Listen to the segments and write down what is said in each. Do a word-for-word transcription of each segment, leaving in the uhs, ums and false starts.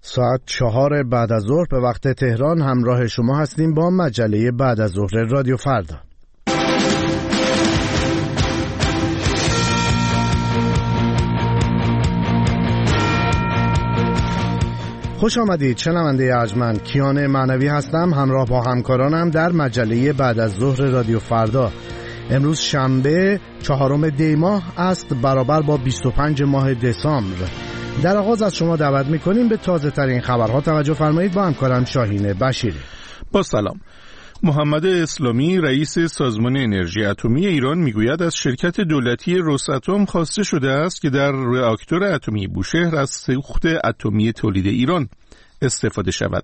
ساعت چهار بعد از ظهر به وقت تهران همراه شما هستیم با مجله بعد از ظهر رادیو فردا. خوش آمدید. شنونده ارجمند، کیان معنوی هستم، همراه با همکارانم در مجله بعد از ظهر رادیو فردا. امروز شنبه چهارم دی ماه است، برابر با بیست و پنج ماه دسامبر. در آغاز از شما دعوت می‌کنیم به تازه ترین خبرها توجه فرمایید. با همکارم شاهین بشیری. با سلام. محمد اسلامی رئیس سازمان انرژی اتمی ایران میگوید از شرکت دولتی روساتوم خواسته شده است که در راکتور اتمی بوشهر از سوخت اتمی تولید ایران استفاده شود.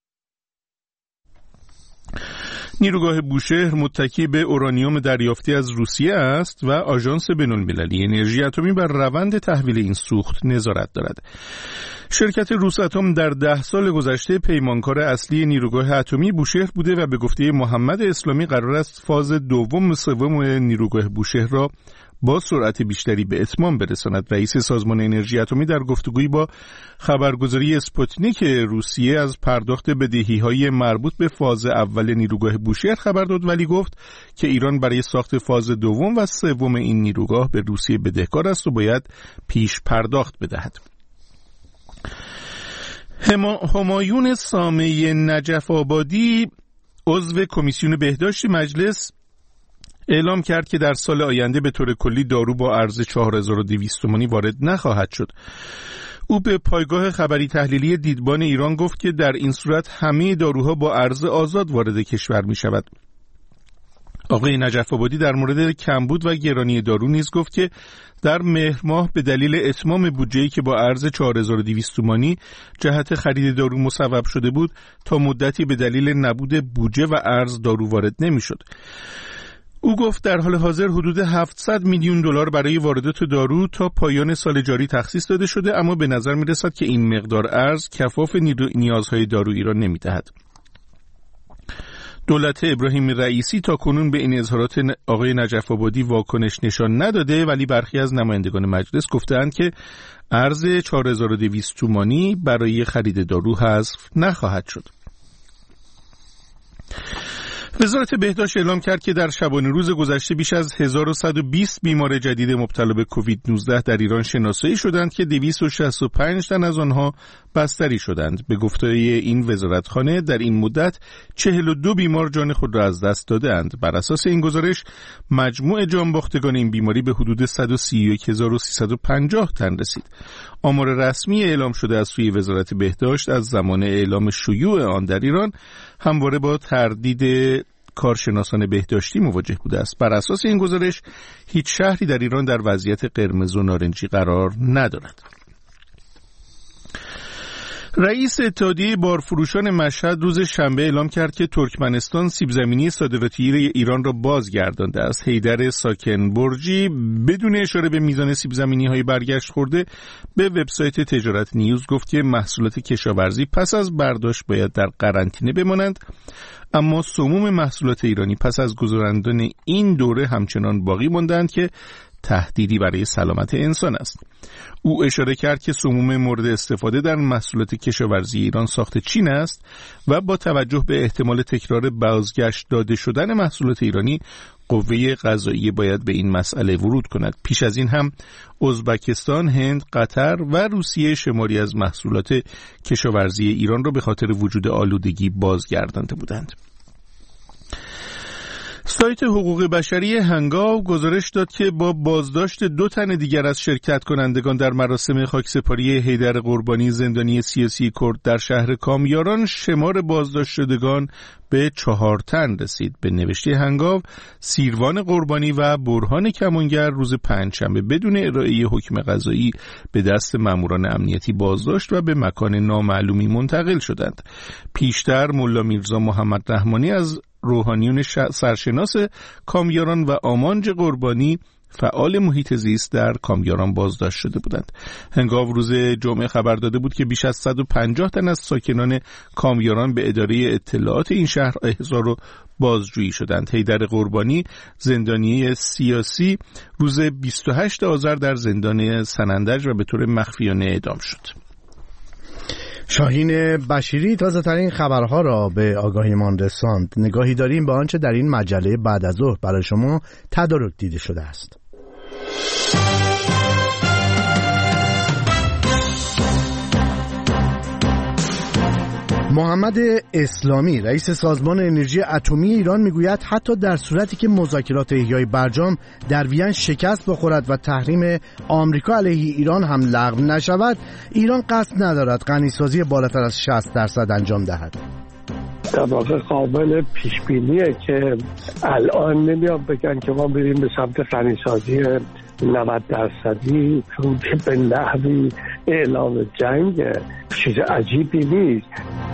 نیروگاه بوشهر متکی به اورانیوم دریافتی از روسیه است و آژانس بین‌المللی انرژی اتمی بر روند تحویل این سوخت نظارت دارد. شرکت روساتوم در ده سال گذشته پیمانکار اصلی نیروگاه اتمی بوشهر بوده و به گفته محمد اسلامی قرار است فاز دوم و سوم نیروگاه بوشهر را با سرعت بیشتری به اتمام برساند. رئیس سازمان انرژی اتمی در گفتگویی با خبرگزاری اسپوتنیک روسیه از پرداخت بدهی‌های مربوط به فاز اول نیروگاه بوشهر خبر داد، ولی گفت که ایران برای ساخت فاز دوم و سوم این نیروگاه به روسیه بدهکار است و باید پیش پرداخت بدهد. همایون سامه نجف آبادی عضو کمیسیون بهداشت مجلس اعلام کرد که در سال آینده به طور کلی دارو با ارز چهار هزار و دویست تومانی وارد نخواهد شد. او به پایگاه خبری تحلیلی دیدبان ایران گفت که در این صورت همه داروها با ارز آزاد وارد کشور می شود. آقای نجف آبادی در مورد کمبود و گرانی دارو نیز گفت که در مهر ماه به دلیل اتمام بودجه‌ای که با ارز چهار هزار و دویست تومانی جهت خرید دارو مصوب شده بود، تا مدتی به دلیل نبود بودجه و ارز دارو وارد نمی‌شد. او گفت در حال حاضر حدود هفتصد میلیون دلار برای واردات دارو تا پایان سال جاری تخصیص داده شده، اما به نظر می‌رسد که این مقدار ارز کفاف نیازهای دارو ایران نمی‌دهد. دولت ابراهیم رئیسی تا کنون به این اظهارات آقای نجف آبادی واکنش نشان نداده، ولی برخی از نمایندگان مجلس گفتند که ارز چهار هزار و دویست تومانی برای خرید دارو حذف نخواهد شد. وزارت بهداشت اعلام کرد که در شبانه روز گذشته بیش از هزار و صد و بیست بیمار جدید مبتلا به کووید نوزده در ایران شناسایی شدند که دویست و شصت و پنج تن از آنها بستری شدند. به گفته این وزارتخانه در این مدت چهل و دو بیمار جان خود را از دست دادند. بر اساس این گزارش مجموع جانباختگان این بیماری به حدود صد و سی و یک هزار و سیصد و پنجاه تن رسید. آمار رسمی اعلام شده از سوی وزارت بهداشت از زمان اعلام شیوع آن در ایران همواره با تردید کارشناسان بهداشتی مواجه بوده است. بر اساس این گزارش هیچ شهری در ایران در وضعیت قرمز و نارنجی قرار ندارد. رئیس اتحادیه بارفروشان مشهد روز شنبه اعلام کرد که ترکمنستان سیب زمینی صادراتی ایران را بازگردانده است. حیدر ساکن برجی بدون اشاره به میزان سیب زمینی های برگشت خورده به وبسایت تجارت نیوز گفت که محصولات کشاورزی پس از برداشت باید در قرنطینه بمانند، اما سموم محصولات ایرانی پس از گذراندن این دوره همچنان باقی ماندند که تهدیدی برای سلامت انسان است. او اشاره کرد که سموم مورد استفاده در محصولات کشاورزی ایران ساخت چین است و با توجه به احتمال تکرار بازگشت داده شدن محصولات ایرانی، قوه قضاییه باید به این مسئله ورود کند. پیش از این هم ازبکستان، هند، قطر و روسیه شماری از محصولات کشاورزی ایران را به خاطر وجود آلودگی بازگردانده بودند. سایت حقوق بشری هنگاو گزارش داد که با بازداشت دو تن دیگر از شرکت کنندگان در مراسم خاکسپاری حیدر قربانی زندانی سیاسی کرد در شهر کامیاران شمار بازداشت شدگان به چهار تن رسید. به نوشته هنگاو، سیروان قربانی و برهان کمانگر روز پنجشنبه بدون ارائه حکم قضایی به دست ماموران امنیتی بازداشت و به مکان نامعلومی منتقل شدند. پیشتر ملا میرزا محمد رحمانی از روحانیون سرشناس کامیاران و آمانج قربانی فعال محیط زیست در کامیاران بازداشت شده بودند. هنگاو روز جمعه خبر داده بود که بیش از صد و پنجاه تن از ساکنان کامیاران به اداره اطلاعات این شهر احضار و بازجویی شدند. حیدر قربانی زندانی سیاسی روز بیست و هشتم آذر در زندان سنندج و به طور مخفیانه اعدام شد. شاهین بشیری تازه ترین خبرها را به آگاهیمان رساند. نگاهی داریم به آنچه در این مجله بعد از ظهر برای شما تدارک دیده شده است. محمد اسلامی رئیس سازمان انرژی اتمی ایران میگوید حتی در صورتی که مذاکرات احیای برجام در وین شکست بخورد و تحریم آمریکا علیه ایران هم لغو نشود، ایران قصد ندارد غنیسازی بالاتر از شصت درصد انجام دهد. در واقع قابل پیش بینیه که الان نمیان بگن که ما بریم به سمت غنیسازی نود درصدی، چون به نحوی اعلام جنگ چیز عجیبی نیست.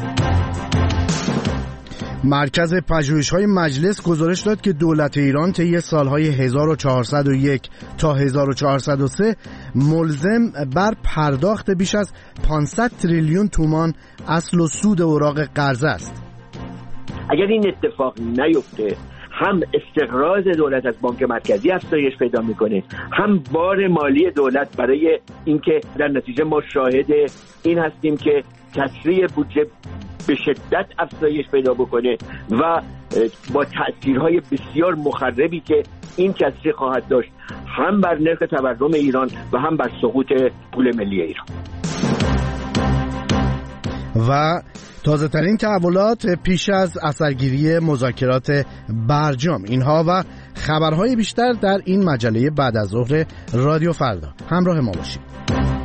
مرکز پژوهش‌های مجلس گزارش داد که دولت ایران طی سالهای هزار و چهارصد و یک تا هزار و چهارصد و سه ملزم بر پرداخت بیش از پانصد تریلیون تومان اصل و سود اوراق قرضه است. اگر این اتفاق نیفته، هم استقراض دولت از بانک مرکزی افزایش پیدا میکنه، هم بار مالی دولت برای اینکه در نتیجه ما شاهد این هستیم که تسریع بودجه به شدت افزایش پیدا بکنه و با تأثیرهای بسیار مخربی که این تسریع خواهد داشت، هم بر نرخ تورم ایران و هم بر سقوط پول ملی ایران. و تازه ترین تحولات پیش از اثرگیری مذاکرات برجام، اینها و خبرهای بیشتر در این مجله بعد از ظهر رادیو فردا. همراه ما باشید.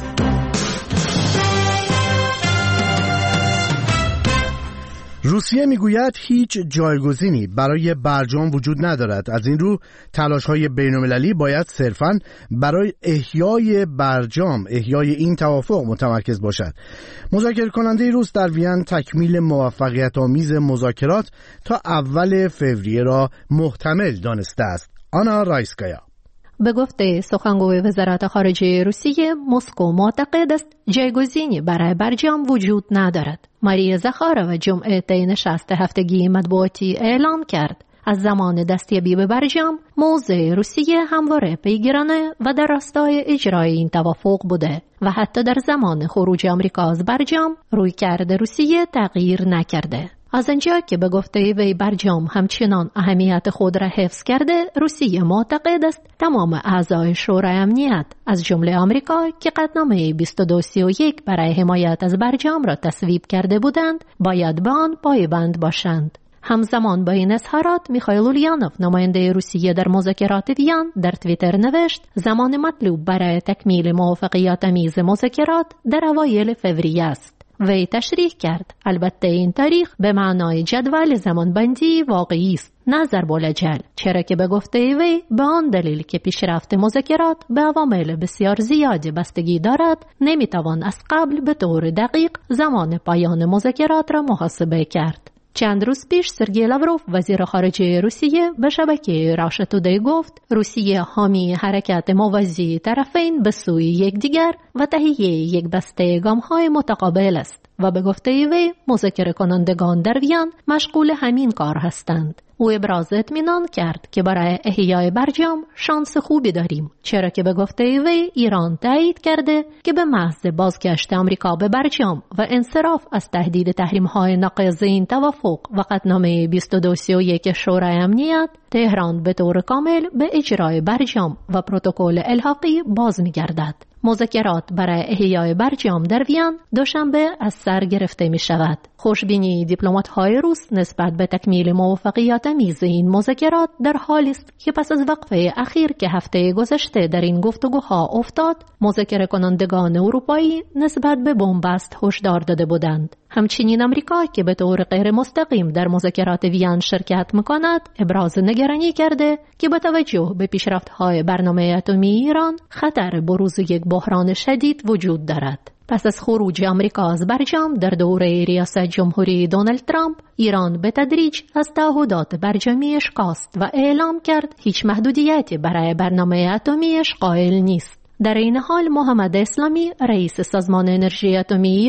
روسیه میگوید هیچ جایگزینی برای برجام وجود ندارد. از این رو تلاش‌های بین‌المللی باید صرفاً برای احیای برجام، احیای این توافق متمرکز باشد. مذاکره کننده روس در وین تکمیل موفقیت‌آمیز مذاکرات تا اول فوریه را محتمل دانسته است. آنا رایسکایا به گفته سخنگوی وزارت خارجه روسیه، مسکو معتقد است جایگزینی برای برجام وجود ندارد. ماریا زخارova جمعه طی نشست هفتگی مطبوعاتی اعلام کرد از زمان دستیابی به برجام موضع روسیه همواره پیگیرانه و در راستای اجرای این توافق بوده و حتی در زمان خروج آمریکا از برجام رویکرد روسیه تغییر نکرده. از آنجا که به گفته وی برجام همچنان اهمیت خود را حفظ کرده، روسیه معتقد است تمام اعضای شورای امنیت از جمله آمریکا که قطعنامه بیست و دو سی و یک برای حمایت از برجام را تصویب کرده بودند باید به آن پایبند باشند. همزمان با این اظهارات میخائیل اولیانوف نماینده روسیه در مذاکرات وین در توییتر نوشت زمان مطلوب برای تکمیل موافقت آمیز مذاکرات در اوایل فوریه است. وی تشریح کرد البته این تاریخ به معنای جدول زمانبندی واقعی است، نه ضرب‌الاجل، چرا که به گفته وی به آن دلیل که پیشرفت مذاکرات به عوامل بسیار زیادی بستگی دارد نمیتوان از قبل به طور دقیق زمان پایان مذاکرات را محاسبه کرد. چند روز پیش سرگئی لاوروف وزیر خارجه روسیه به شبکه راشا تودی گفت روسیه حامی حرکت موازی طرفین به سوی یکدیگر و تهیه یک بسته گام‌های متقابل است و به گفته وی مذاکره کنندگان در وین مشغول همین کار هستند. او ابراز اطمینان کرد که برای احیای برجام شانس خوبی داریم، چرا که به گفته وی ایران تایید کرده که به محض بازگشت آمریکا به برجام و انصراف از تهدید تحریم‌های ناقض این توافق و قطعنامه بیست و دو سی و یک شورای امنیت، تهران به طور کامل به اجرای برجام و پروتکل الحاقی باز می‌گردد. مذاکرات برای احیای برجام در وین دوشنبه از سر گرفته می شود. خوشبینی دیپلمات‌های روس نسبت به تکمیل موافقت آمیز این مذاکرات در حالی است که پس از وقفه اخیر که هفته گذشته در این گفتگوها افتاد، مذاکره کنندگان اروپایی نسبت به بنبست هشدار داده بودند. همچنین آمریکا که به طور غیر مستقیم در مذاکرات وین شرکت می‌کند، ابراز نگرانی کرده که با توجه به پیشرفت‌های برنامه اتمی ایران خطر بروز یک بحران شدید وجود دارد. پس از خروج آمریکا از برجام در دوره ریاست جمهوری دونالد ترامپ، ایران به تدریج از تعهدات برجامیش کاست و اعلام کرد هیچ محدودیتی برای برنامه اتمیش قائل نیست. در این حال محمد اسلامی رئیس سازمان انرژی اتمی ایران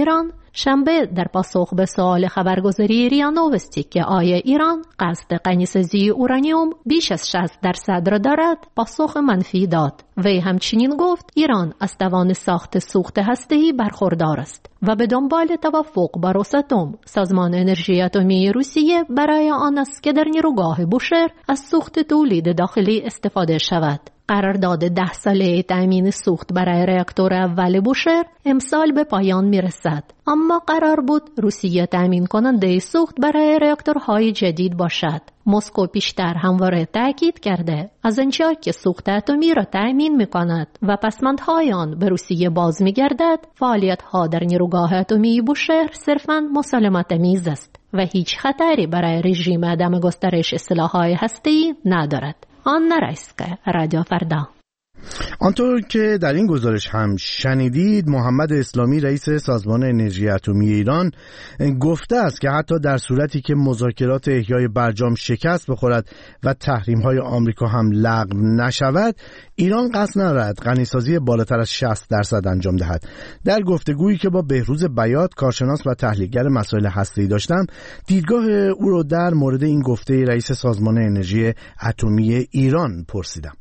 شنبه در پاسخ به سوال خبرگزاری ریا نووستی که آیا ایران قصد غنیسازی اورانیوم بیش از شصت درصد را دارد، پاسخ منفی داد. وی همچنین گفت ایران از توان ساخت سوخت هسته‌ای برخوردار است و به دنبال توافق با روساتوم، سازمان انرژی اتمی روسیه، برای آن است که در نیروگاه بوشهر از سوخت تولید داخلی استفاده شود. قرارداد ده ساله تأمین سوخت برای راکتور اول بوشهر امسال به پایان میرسد، اما قرار بود روسیه تأمین کننده سوخت برای راکتورهای جدید باشد. مسکو پیشتر همواره تأکید کرده از آنجا که سوخت اتمی را تأمین می‌کند و پسماندهای آن به روسیه باز می‌گردد، فعالیت‌ها در نیروگاه اتمی بوشهر صرفاً مسالمت‌آمیز است و هیچ خطری برای رژیم عدم گسترش سلاح‌های هسته‌ای ندارد. آن نرایسکه، رادیو فردا. آنطور که در این گزارش هم شنیدید، محمد اسلامی رئیس سازمان انرژی اتمی ایران گفته است که حتی در صورتی که مذاکرات احیای برجام شکست بخورد و تحریم‌های آمریکا هم لغو نشود، ایران قصد ندارد غنیسازی بالاتر از شصت درصد انجام دهد. در گفتگویی که با بهروز بیات، کارشناس و تحلیلگر مسائل هسته‌ای داشتم، دیدگاه او را در مورد این گفته رئیس سازمان انرژی اتمی ایران پرسیدم.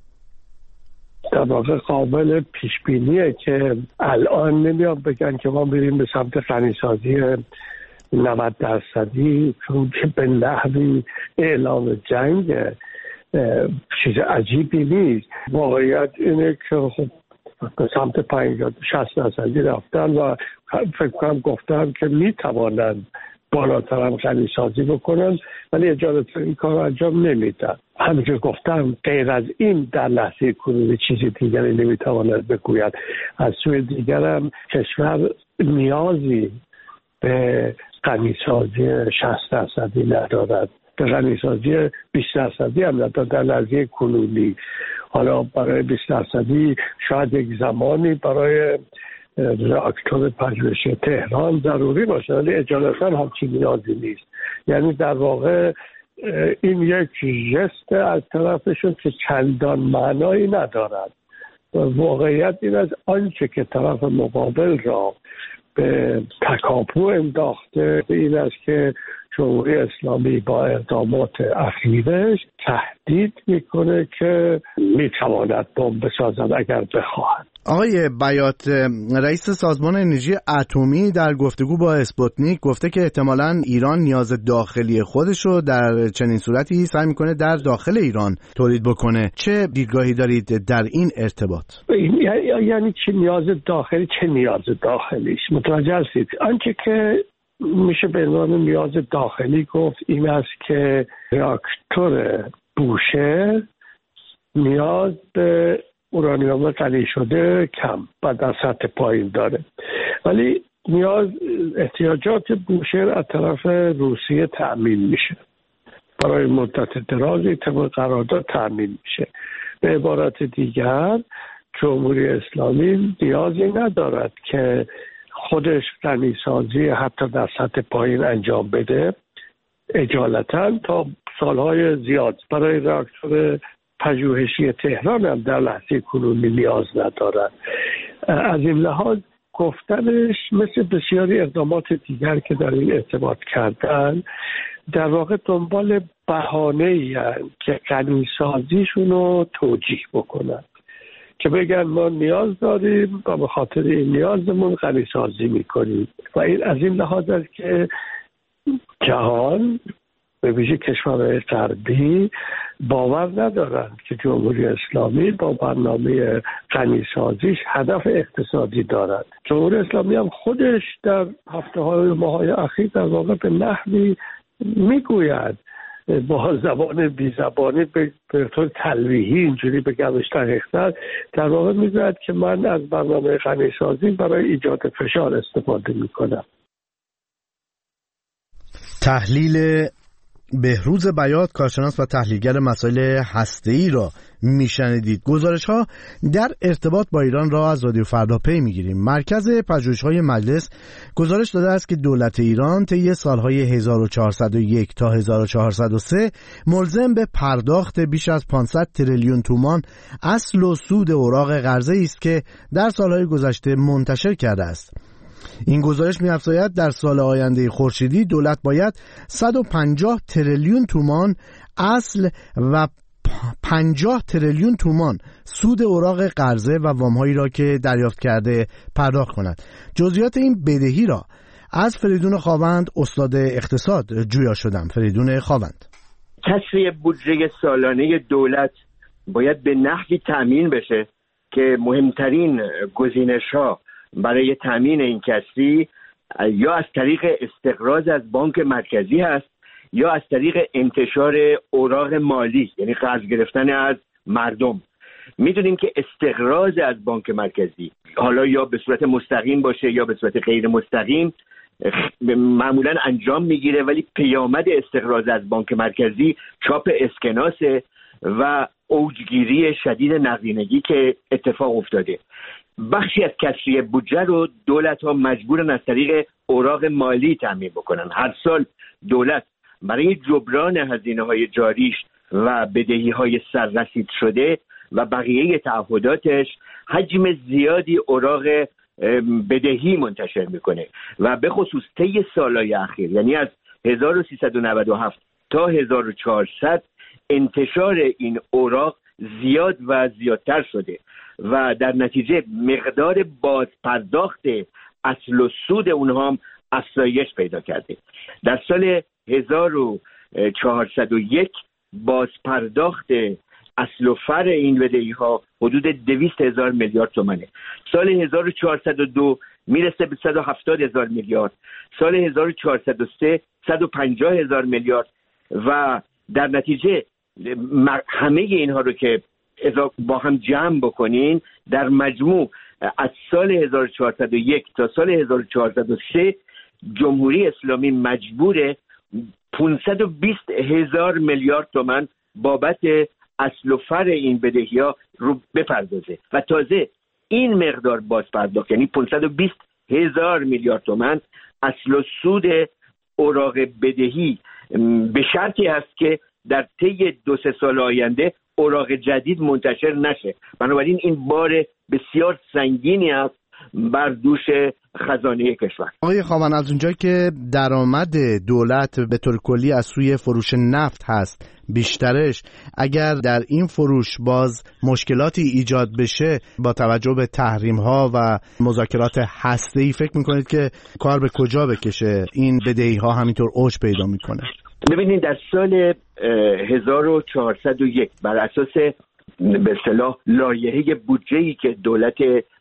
در واقع قابل پیش بینیه که الان نمیان بگن که ما بریم به سمت غنیسازی نود درصدی، چون به نحوی اعلام جنگ چیز عجیبی نیست. واقعیت اینه که خب به سمت پنجاه شصت درصدی رفتن و فکر کنم گفتن که میتوانند بالاتر هم غنیسازی بکنن، ولی اجازه این کار رو انجام نمیدن. همینجور گفتم غیر از این در لحظه کنونی چیزی دیگری نمیتواند بگوید. از سوی دیگر هم کشور نیازی به غنیسازی شصت درصدی ندارد، به غنیسازی بیست درصدی هم ندارد در لحظه کنونی. حالا برای بیست درصدی شاید یک زمانی برای راکتور پژوهشی تهران ضروری باشه، ولی اجالتا همچین نیازی نیست. یعنی در واقع این یک ژست از طرفشون که چندان معنایی ندارد. واقعیت این از آنچه که طرف مقابل را به تکاپو انداخته این است که جمهوری اسلامی با اقدامات اخیرش تهدید میکنه که میتواند بمب بسازد اگر بخواهد. آقای بیات، رئیس سازمان انرژی اتمی در گفتگو با اسپوتنیک گفته که احتمالاً ایران نیاز داخلی خودش رو در چنین صورتی سعی میکنه در داخل ایران تولید بکنه. چه دیدگاهی دارید در این ارتباط؟ یعنی چه نیاز داخلی، چه نیاز داخلیش؟ متوجه هستید؟ آنچه که میشه به عنوان نیاز داخلی گفت این است که راکتور بوشهر نیاز به اورانیوم غنی شده کم و در سطح پایین داره، ولی نیاز احتیاجات بوشهر از طرف روسیه تأمین میشه، برای مدت درازی طبق قرارداد تأمین میشه. به عبارت دیگر جمهوری اسلامی نیازی ندارد که خودش غنیسازی حتی در سطح پایین انجام بده اجالتا تا سالهای زیاد. برای راکتور پژوهشی تهران هم در لحظه کنونی نیاز ندارد. از این لحاظ گفتنش مثل بسیاری اقدامات دیگر که در این ارتباط کردن در واقع دنبال بهانه‌ای هستند که غنیسازیشون رو توجیه بکنن، که بگن ما نیاز داریم و به خاطر این نیازمون غنیسازی میکنیم. و این از این لحاظ است که جهان به ویژه کشورهای غربی باور ندارند که جمهوری اسلامی با برنامه غنیسازیش هدف اقتصادی دارد. جمهوری اسلامی هم خودش در هفته های و ماهای اخیر در واقع به نحوی میگوید با زبان بی زبانی به طور تلویحی اینجوری بگمش دقیق‌تر در واقع میگوید که من از برنامه غنیسازی برای ایجاد فشار استفاده میکنم. تحلیل بهروز بیات، کارشناس و تحلیلگر مسائل هسته‌ای را میشنیدید. گزارش‌ها در ارتباط با ایران را از رادیو فردا پی می‌گیریم. مرکز پژوهش‌های مجلس گزارش داده است که دولت ایران طی سال‌های هزار و چهارصد و یک تا هزار و چهارصد و سه ملزم به پرداخت بیش از پانصد تریلیون تومان اصل و سود اوراق قرضه‌ای است که در سال‌های گذشته منتشر کرده است. این گزارش می‌افزاید در سال آینده خورشیدی دولت باید صد و پنجاه تریلیون تومان اصل و پنجاه تریلیون تومان سود اوراق قرضه و وام‌هایی را که دریافت کرده پرداخت کند. جزئیات این بدهی را از فریدون خاوند استاد اقتصاد جویا شدم. فریدون خاوند: کسری بودجه سالانه دولت باید به نحوی تأمین بشه که مهمترین گزینش‌ها برای تأمین این کسری یا از طریق استقراض از بانک مرکزی هست یا از طریق انتشار اوراق مالی، یعنی قرض گرفتن از مردم. میدونیم که استقراض از بانک مرکزی حالا یا به صورت مستقیم باشه یا به صورت غیر مستقیم معمولا انجام میگیره، ولی پیامد استقراض از بانک مرکزی چاپ اسکناسه و اوجگیری شدید نقدینگی که اتفاق افتاده. بخشی از کسری بودجه رو دولت ها مجبورن از طریق اوراق مالی تامین بکنن. هر سال دولت برای جبران هزینه های جاریش و بدهی های سررسید شده و بقیه تعهداتش حجم زیادی اوراق بدهی منتشر میکنه و به خصوص طی سالهای اخیر، یعنی از هزار و سیصد و نود و هفت تا هزار و چهارصد انتشار این اوراق زیاد و زیادتر شده و در نتیجه مقدار بازپرداخت اصل و سود اونها هم افزایش پیدا کرده. در سال هزار و چهارصد و یک بازپرداخت اصل و فر این بدهی ها حدود دویست هزار میلیارد تومانه. سال هزار و چهارصد و دو میرسه به صد و هفتاد هزار میلیارد، سال هزار و چهارصد و سه صد و پنجاه هزار میلیارد و در نتیجه همه اینها رو که با هم جمع بکنین در مجموع از سال هزار و چهارصد و یک تا سال هزار و چهارصد و سه جمهوری اسلامی مجبوره پانصد و بیست هزار میلیارد تومان بابت اصل و فر این بدهی ها رو بپردازه و تازه این مقدار باز پرداخت، یعنی پانصد و بیست هزار میلیارد تومان اصل و سود اوراق بدهی به شرطی هست که در طی دو سه سال آینده اوراق جدید منتشر نشه. بنابراین این بار بسیار سنگینی است بر دوش خزانه کشور. آقای خاوند، از اونجایی که درآمد دولت به طور کلی از سوی فروش نفت هست بیشترش، اگر در این فروش باز مشکلاتی ایجاد بشه با توجه به تحریم ها و مذاکرات هسته‌ای، فکر میکنید که کار به کجا بکشه؟ این بدهی ها همینطور اوج پیدا میکنه. ببینید در سال هزار و چهارصد و یک بر اساس به اصطلاح لایحه بودجه‌ای که دولت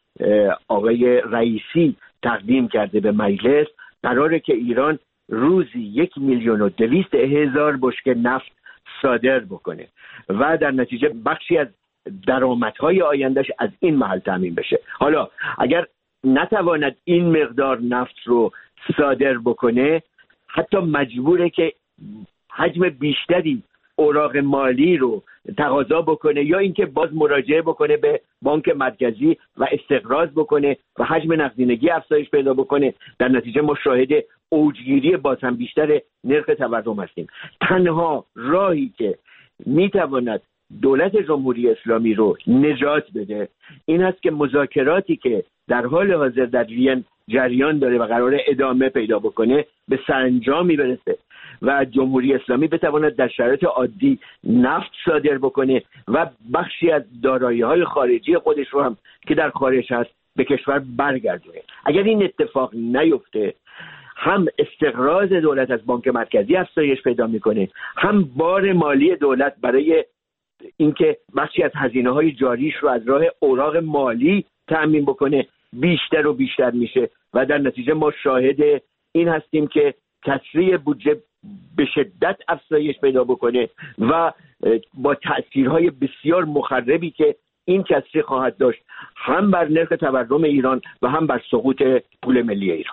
آقای رئیسی تقدیم کرده به مجلس، قراره که ایران روزی یک میلیون و دویست هزار بشکه نفت صادر بکنه و در نتیجه بخشی از درآمدهای آیندهش از این محل تامین بشه. حالا اگر نتواند این مقدار نفت رو صادر بکنه، حتی مجبوره که حجم بیشتری اوراق مالی رو تقاضا بکنه یا اینکه باز مراجعه بکنه به بانک مرکزی و استقراض بکنه و حجم نقدینگی افزایش پیدا بکنه. در نتیجه ما شاهد اوجگیری باز هم بیشتر نرخ تورم هستیم. تنها راهی که میتواند دولت جمهوری اسلامی رو نجات بده این است که مذاکراتی که در حال حاضر در وین جریان داره و قراره ادامه پیدا بکنه به سرانجامی برسه و جمهوری اسلامی بتواند در شرایط عادی نفت صادر بکنه و بخشی از دارایی‌های خارجی خودش رو هم که در خارج هست به کشور برگردونه. اگر این اتفاق نیفته، هم استقراض دولت از بانک مرکزی افزایش پیدا میکنه، هم بار مالی دولت برای اینکه بخشی از هزینه‌های جاریش رو از راه اوراق مالی تأمین بکنه بیشتر و بیشتر میشه و در نتیجه ما شاهد این هستیم که کسری بودجه به شدت افزایش پیدا بکنه و با تأثیرهای بسیار مخربی که این کسری خواهد داشت هم بر نرخ تورم ایران و هم بر سقوط پول ملی ایران.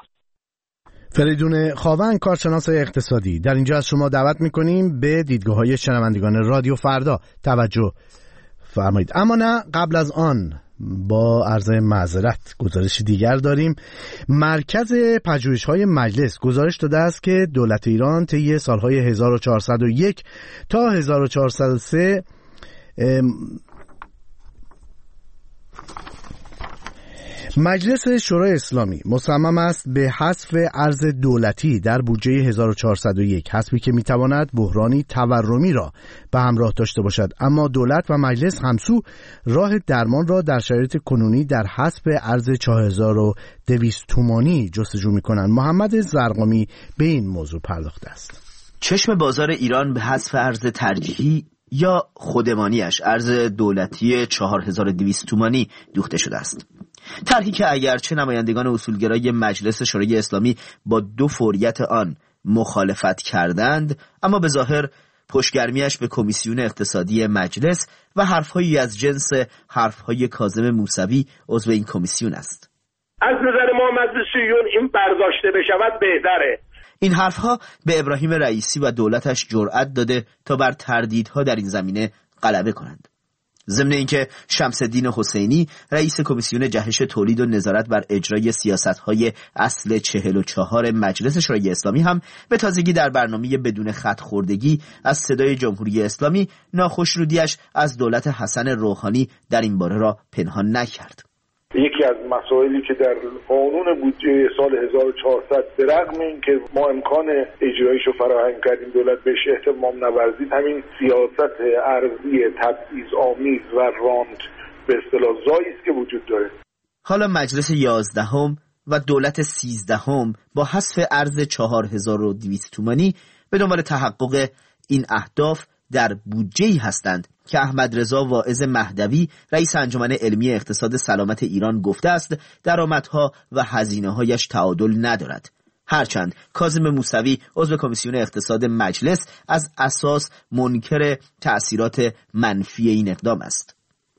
فریدون خاوند، کارشناس اقتصادی، در اینجا از شما دعوت میکنیم به دیدگاه‌های شنوندگان رادیو فردا توجه فرمایید. اما نه قبل از آن با عرض معذرت گزارش دیگر داریم. مرکز پژوهش‌های مجلس گزارش داده است که دولت ایران طی سالهای هزار و چهارصد و یک تا هزار و چهارصد و سه مجلس شورای اسلامی مصمم است به حذف ارز دولتی در بودجه هزار و چهارصد و یک، حذفی که میتواند بحرانی تورمی را به همراه داشته باشد، اما دولت و مجلس همسو راه درمان را در شرایط کنونی در حذف ارز چهار هزار و دویست تومانی جستجو میکنند. محمد زرقامی به این موضوع پرداخته است. چشم بازار ایران به حذف ارز ترجیحی یا خودمانیش ارز دولتی چهار هزار و دویست تومانی دوخته شده است. طرحی که اگرچه نمایندگان اصولگرای مجلس شورای اسلامی با دو فوریت آن مخالفت کردند، اما به ظاهر پشتگرمیش به کمیسیون اقتصادی مجلس و حرفهایی از جنس حرفهای کاظم موسوی عضو این کمیسیون است. از نظر ما مجلسیون این برداشته بشود بهتره. این حرفها به ابراهیم رئیسی و دولتش جرأت داده تا بر تردیدها در این زمینه غلبه کنند. ضمن اینکه شمس‌الدین حسینی رئیس کمیسیون جهش تولید و نظارت بر اجرای سیاست‌های اصل چهل و چهار مجلس شورای اسلامی هم به تازگی در برنامه بدون خط خوردگی از صدای جمهوری اسلامی ناخوشنودی‌اش از دولت حسن روحانی در این باره را پنهان نکرد. یکی از مسائلی که در قانون بودجه سال هزار و چهارصد به رغم اینکه ما امکان اجرایشو فراهم کردیم دولت بهش اهتمام نورزید، همین سیاست ارزی تبعیض‌آمیز و راند به اصطلاح زایی است که وجود داره. حالا مجلس یازدهم و دولت سیزدهم با حذف ارز چهار هزار و دویست تومانی به دنبال تحقق این اهداف در بودجه‌ای هستند که احمد رضا واعظ مهدوی رئیس انجمن علمی اقتصاد سلامت ایران گفته است درآمدها و هزینه‌هایش تعادل ندارد. هرچند کاظم موسوی عضو کمیسیون اقتصاد مجلس از اساس منکر تأثیرات منفی این اقدام است.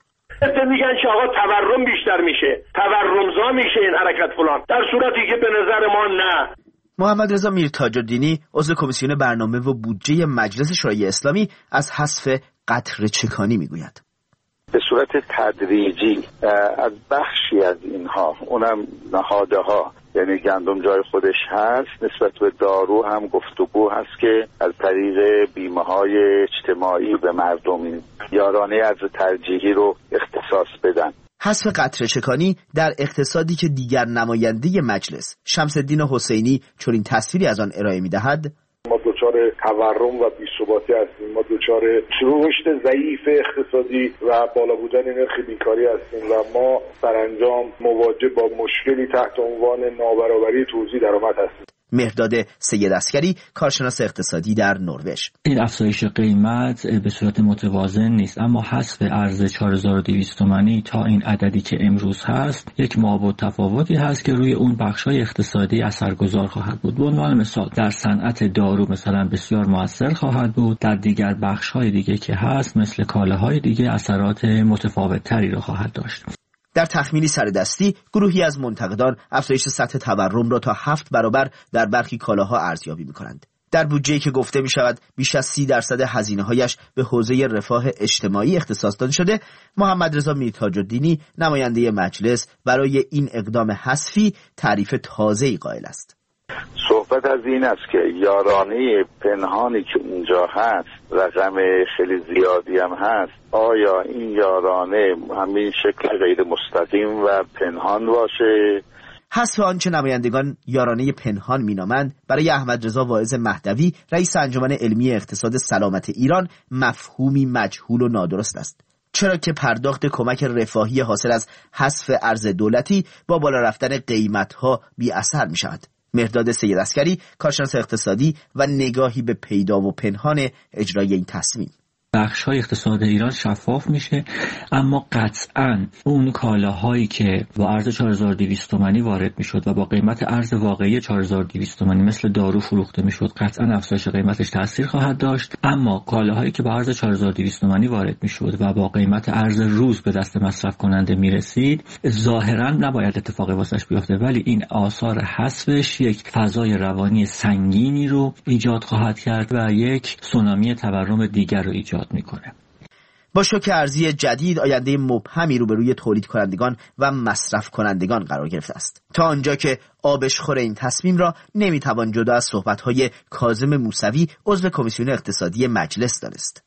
میگن که آقا تورم بیشتر میشه، تورمزا میشه این حرکت فلان، در صورتی که به نظر ما نه. محمد رضا میرتاج‌الدینی عضو کمیسیون برنامه و بودجه مجلس شورای اسلامی از حذف قطره چکانی میگوید. به صورت تدریجی از بخشی از اینها، اونم نهاده ها، یعنی گندم جای خودش هست، نسبت به دارو هم گفتگو هست که از طریق بیمه های اجتماعی به مردم یارانه ارز ترجیحی رو اختصاص بدن. حذف قطره چکانی در اقتصادی که دیگر نماینده مجلس شمس‌الدین حسینی چنین تصویری از آن ارائه می‌دهد. ما دوچار تورم و بی‌ثباتی هستیم، ما دوچار رشد ضعیف اقتصادی و بالا بودن نرخ بیکاری هستیم و ما سرانجام مواجه با مشکلی تحت عنوان نابرابری توزیع درآمد هستیم. مهرداد سید عسکری کارشناس اقتصادی در نروژ: این افزایش قیمت به صورت متوازن نیست، اما حذف ارز چهار هزار و دویست تومانی تا این عددی که امروز هست یک مابعد تفاوتی هست که روی اون بخش‌های اقتصادی اثرگذار خواهد بود. به عنوان مثال در صنعت دارو مثلا بسیار موثر خواهد بود، در دیگر بخش‌های دیگه که هست مثل کالاهای دیگه اثرات متفاوت‌تری را خواهد داشت. در تخمینی سردستی گروهی از منتقدان افزایش سطح تورم را تا هفت برابر در برخی کالاها ارزیابی می‌کنند. در بودجه‌ای که گفته می‌شود بیش از سی درصد هزینه‌هایش به حوزه رفاه اجتماعی اختصاص داده شده، محمد رضا میرتاج‌الدینی نماینده مجلس برای این اقدام حذفی تعریف تازه‌ای قائل است. صحبت از این است که یارانه پنهانی که اونجا هست، رقم خیلی زیادی هم هست، آیا این یارانه همین شکل غیر مستقیم و پنهان باشه؟ حذف آنچه نمایندگان یارانه پنهان مینامند برای احمد رضا واعظ مهدوی رئیس انجمن علمی اقتصاد سلامت ایران مفهومی مجهول و نادرست است، چرا که پرداخت کمک رفاهی حاصل از حذف ارز دولتی با بالا رفتن قیمت‌ها بی اثر می شود. مهرداد سید عسکری کارشناس اقتصادی و نگاهی به پیدا و پنهان اجرای این تصمیم: بخش‌های اقتصاد ایران شفاف میشه، اما قطعاً اون کالاهایی که با ارز چهار هزار و دویست تومانی وارد میشد و با قیمت ارز واقعی چهار هزار و دویست تومانی مثل دارو فروخته میشد، قطعاً افزایش قیمتش تاثیر خواهد داشت. اما کالاهایی که با ارز چهار هزار و دویست تومانی وارد میشد و با قیمت ارز روز به دست مصرف کننده میرسید، ظاهراً نباید اتفاقی واسش بیفته، ولی این آثار حذفش یک فضای روانی سنگینی رو ایجاد خواهد کرد و یک سونامی تورم دیگر رو ایجاد میکنه. با شوک ارزی جدید آینده مبهمی روبروی تولید کنندگان و مصرف کنندگان قرار گرفته است، تا آنجا که آبشخور این تصمیم را نمیتوان جدا از صحبت‌های کاظم موسوی عضو کمیسیون اقتصادی مجلس دانست.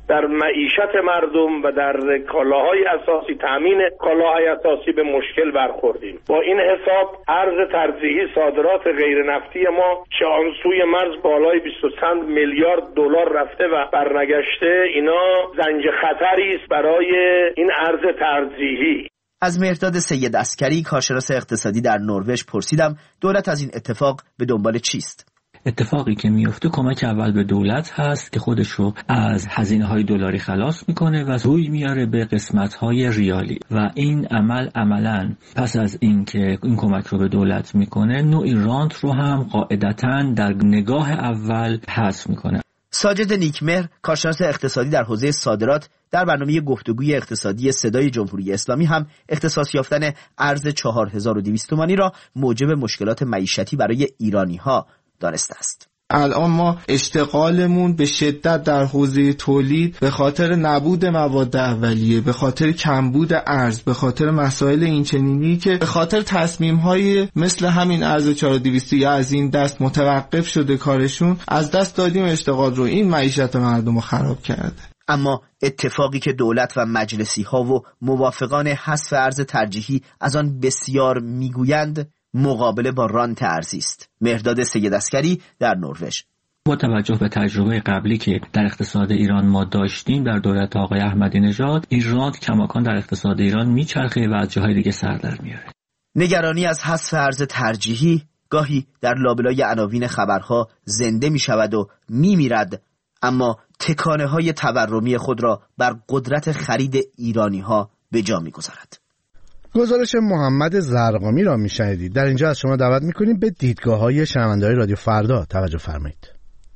در معیشت مردم و در کالاهای اساسی، تامین کالاهای اساسی به مشکل برخوردیم. با این حساب ارز ترجیحی صادرات غیر نفتی ما که آن سوی مرز بالای بیست و چند میلیارد دلار رفته و برنگشته، اینا زنج خطری است برای این ارز ترجیحی. از مهرداد سید عسکری کارشناس اقتصادی در نروژ پرسیدم دولت از این اتفاق به دنبال چیست؟ اتفاقی که میفته کمک اول به دولت هست که خودش رو از هزینه‌های دلاری خلاص میکنه و روی میاره به قسمت‌های ریالی و این عمل عملاً پس از این که این کمک رو به دولت میکنه نوعی رانت رو هم قاعدتاً در نگاه اول حذف میکنه. ساجد نیکمهر کارشناس اقتصادی در حوزه صادرات در برنامه گفتگوی اقتصادی صدای جمهوری اسلامی هم اختصاص یافتن ارز چهار هزار و دویست تومانی را موجب مشکلات معیشتی برای ایرانی‌ها دانسته است. الان ما اشتغالمون به شدت در حوزه تولید به خاطر نبود مواد اولیه، به خاطر کمبود ارز، به خاطر مسائل اینچنینی که به خاطر تصمیم‌های مثل همین ارز چهار هزار و دویست یا از این دست متوقف شده کارشون، از دست دادیم اشتغال رو. این معیشت مردم رو خراب کرده. اما اتفاقی که دولت و مجلسی ها و موافقان حذف ارز ترجیحی از آن بسیار میگویند مقابله با رانت ارزی است. مهرداد سید عسکری در نروژ: با توجه به تجربه قبلی که در اقتصاد ایران ما داشتیم در دولت آقای احمدی نژاد، این رانت کماکان در اقتصاد ایران میچرخه و از جاهای دیگه سر در میاره. نگرانی از حذف ارز ترجیحی گاهی در لابلای عناوین خبرها زنده میشود و میمیرد، اما تکانه های تورمی خود را بر قدرت خرید ایرانی ها به جا میگذارد. گزارش محمد زرقامی را میشنیدید. در اینجا از شما دعوت میکنیم به دیدگاه های شنونده‌های رادیو فردا توجه فرمایید.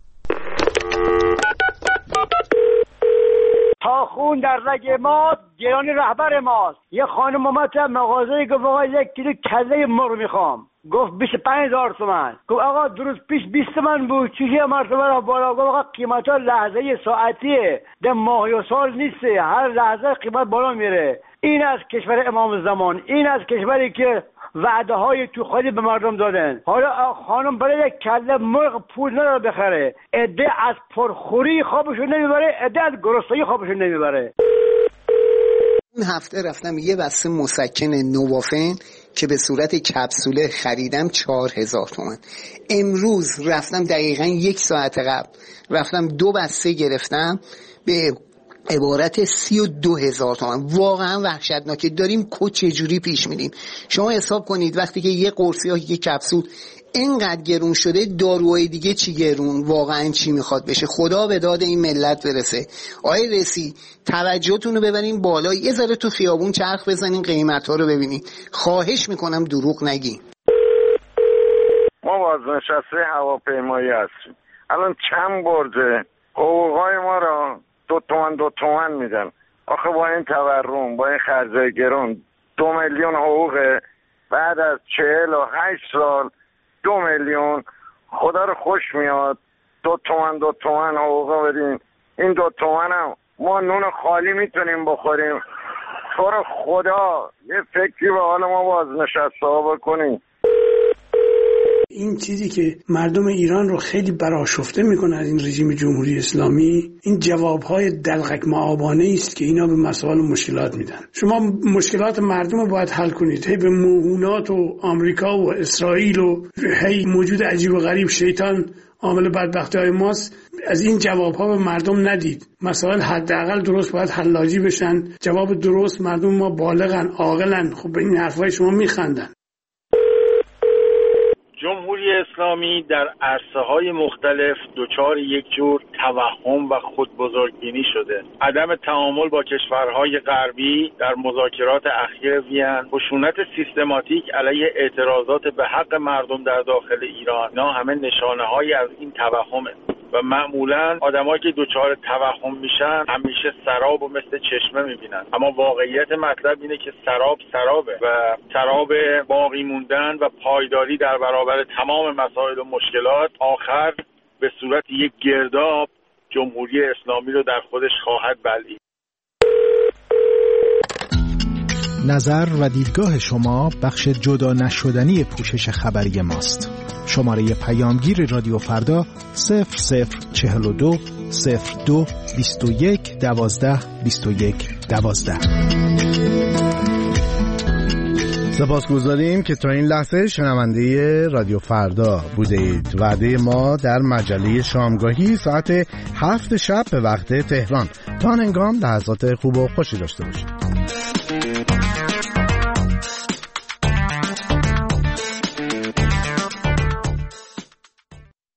تا خون در رگ ما گرانی رهبر ماست. یه خانم اومد تو مغازه گفت آقا یک کیلو کله مرغ میخوام. گفت بیست و پنج هزار تومان. گفت آقا درست پیش بیست تومان بود، چیزی مرتبه را بالا. گفت آقا قیمت ها لحظه ساعتیه، ده ماهی و سال نیسته، هر لحظه قیمت بالا میره. این از کشور امام زمان، این از کشوری که وعده های تو خودی به مردم دادن. حالا خانم برای یک کله مرغ پول نداره بخره، عده از پرخوری خوابشون نمیبره، عده از گرسنگی خوابشون نمیبره. این هفته رفتم یه بسته مسکن نوافن که به صورت کپسوله خریدم چهار هزار تومان. امروز رفتم دقیقاً یک ساعت قبل رفتم دو بسته گرفتم به عبارت سی و دو هزار تومان. واقعا وحشتناکه. داریم کو چجوری پیش میریم؟ شما حساب کنید وقتی که یه قرص یا یه کپسول اینقدر گرون شده، داروهای دیگه چی گرون؟ واقعا چی میخواد بشه؟ خدا به داد این ملت برسه. آقای رئیسی توجهتون رو ببرین بالا، یه ذره تو خیابون چرخ بزنین، قیمت ها رو ببینین. خواهش میکنم دروغ نگین. ما بازنشسته هواپیمایی هستیم. الان چند برده حقوقای ما را دو تومن دو تومن میدن. آخه با این تورم، با این خرجای گرون، دو میلیون حقوقه بعد از چهل و هشت سال دو میلیون. خدا رو خوش میاد دو تومن دو تومن حقوق بدین. این دو تومن هم ما نون خالی میتونیم بخوریم. تو رو خدا یه فکری به حال ما بازنشسته ها بکنیم. این چیزی که مردم ایران رو خیلی برآشفته میکنه از این رژیم جمهوری اسلامی، این جوابهای دلغک معابانه است که اینا به مسائل و مشکلات میدن. شما مشکلات مردم رو باید حل کنید. هی به موهونات و آمریکا و اسرائیل و هی موجود عجیب و غریب شیطان عامل بدبختی های ماست. از این جوابها به مردم ندید. مسائل حداقل درست باید حلاجی بشن. جواب درست، مردم ما بالغن، عاقلن. خب به این حرفای شما میخندن. جمهوری اسلامی در عرصه‌های مختلف دچار یک جور توهم و خودبزرگبینی شده. عدم تعامل با کشورهای غربی در مذاکرات اخیر وین، خشونت سیستماتیک علیه اعتراضات به حق مردم در داخل ایران، اینا همه نشانه‌هایی از این توهمه و معمولا آدمایی که دچار توهم میشن همیشه سراب و مثل چشمه میبینن، اما واقعیت مطلب اینه که سراب سرابه و سراب باقی موندن و پایداری در برابر تمام مسائل و مشکلات آخر به صورت یک گرداب جمهوری اسلامی رو در خودش خواهد بلعید. نظر و دیدگاه شما بخش جدا نشدنی پوشش خبری ماست. شماره پیامگیر رادیو فردا صفر صفر چهل و دو صفر دو بیست و یک دوازده بیست و یک دوازده. سپاسگزاریم که تا این لحظه شنونده رادیو فردا بوده اید. وعده ما در مجله شامگاهی ساعت هفت شب به وقت تهران. تا هنگام لحظات خوب و خوشی داشته باشید.